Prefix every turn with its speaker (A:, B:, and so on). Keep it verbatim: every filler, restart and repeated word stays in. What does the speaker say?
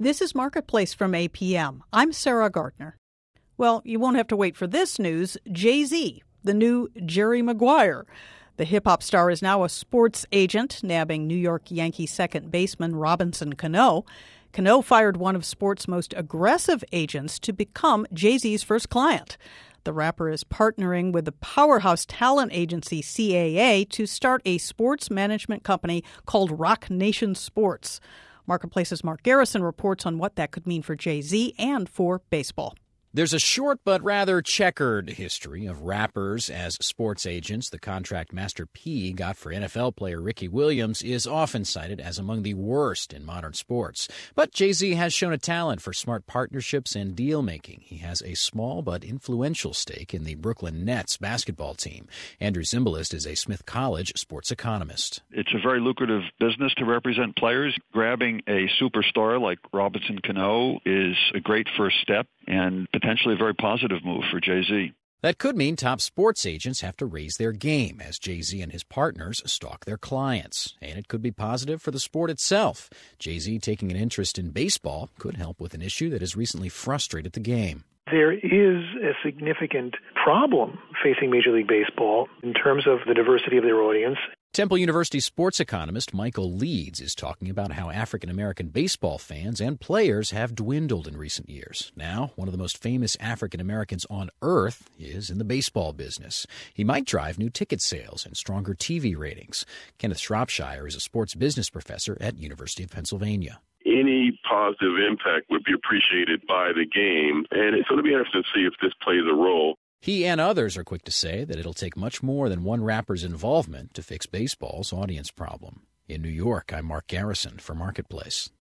A: This is Marketplace from A P M. I'm Sarah Gardner. Well, you won't have to wait for this news. Jay-Z, the new Jerry Maguire. The hip-hop star is now a sports agent, nabbing New York Yankees second baseman Robinson Cano. Cano fired one of sports' most aggressive agents to become Jay-Z's first client. The rapper is partnering with the powerhouse talent agency C A A to start a sports management company called Roc Nation Sports. Marketplace's Mark Garrison reports on what that could mean for Jay-Z and for baseball.
B: There's a short but rather checkered history of rappers as sports agents. The contract Master P got for N F L player Ricky Williams is often cited as among the worst in modern sports. But Jay-Z has shown a talent for smart partnerships and deal-making. He has a small but influential stake in the Brooklyn Nets basketball team. Andrew Zimbalist is a Smith College sports economist.
C: It's a very lucrative business to represent players. Grabbing a superstar like Robinson Cano is a great first step and potentially a very positive move for Jay-Z.
B: That could mean top sports agents have to raise their game as Jay-Z and his partners stalk their clients. And it could be positive for the sport itself. Jay-Z taking an interest in baseball could help with an issue that has recently frustrated the game.
D: There is a significant problem facing Major League Baseball in terms of the diversity of their audience.
B: Temple University sports economist Michael Leeds is talking about how African-American baseball fans and players have dwindled in recent years. Now, one of the most famous African-Americans on earth is in the baseball business. He might drive new ticket sales and stronger T V ratings. Kenneth Shropshire is a sports business professor at University of Pennsylvania.
E: Any positive impact would be appreciated by the game, and it's going to be interesting to see if this plays a role.
B: He and others are quick to say that it'll take much more than one rapper's involvement to fix baseball's audience problem. In New York, I'm Mark Garrison for Marketplace.